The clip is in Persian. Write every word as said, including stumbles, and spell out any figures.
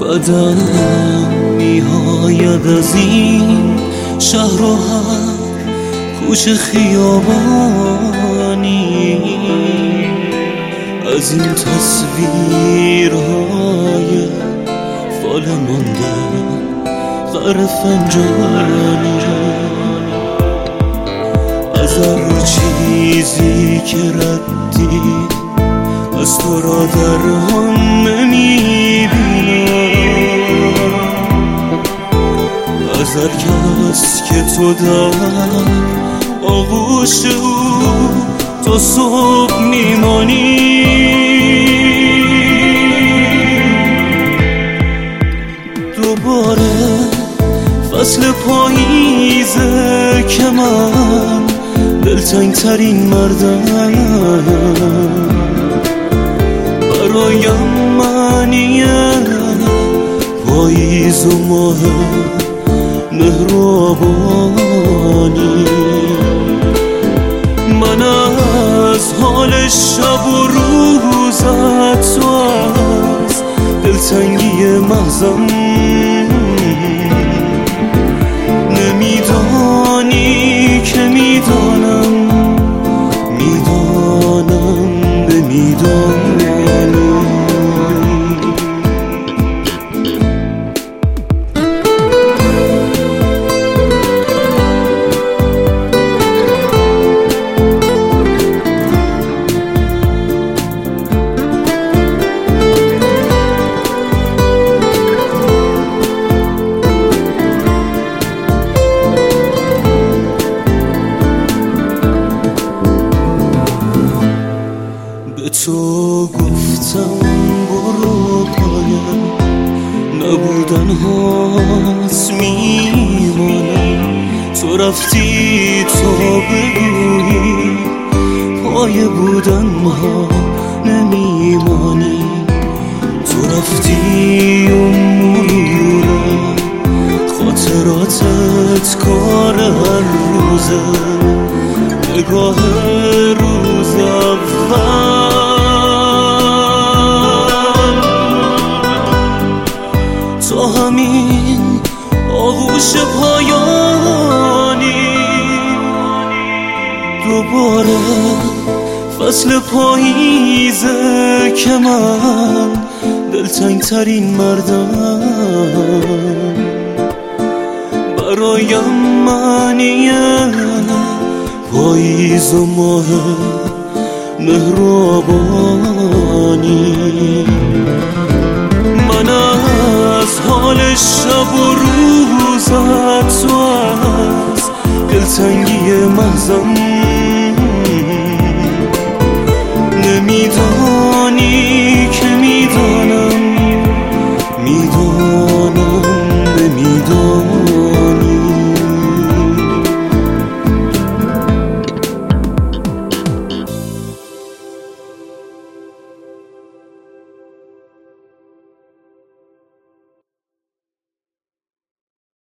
بدم می‌آید از این شهر و هر کوچه خیابانی، از این تصویرهای فال مانده غر فنجانی، از هر چیزی که ردی از تو را در هم میبینم، از هر کس که تو در آغوش او تا صبح میمانی. دوباره فصل پاییزه که من دلتنگ ترین مردم، برایم معنیه پاییز و ماه مهربانی. من از حال شب و روزت و از دلتنگی محضم نمیدانی که میدانم، میدانم به میدانی. به تو گفتم برو پایم نبودن هاست میمانم، تو رفتی تا بگویی پای بودن ها نمیمانی. تو رفتی و مرورم خاطراتت کار هر روزه، نگاه روز اول تا همین آغوش پایانی. دوباره فصل پاییزه که من دلتنگ ترین مردم، برایم معنیه پاییز و ماه مهربانی. من از حال شب و روزت و از دلتنگی محضم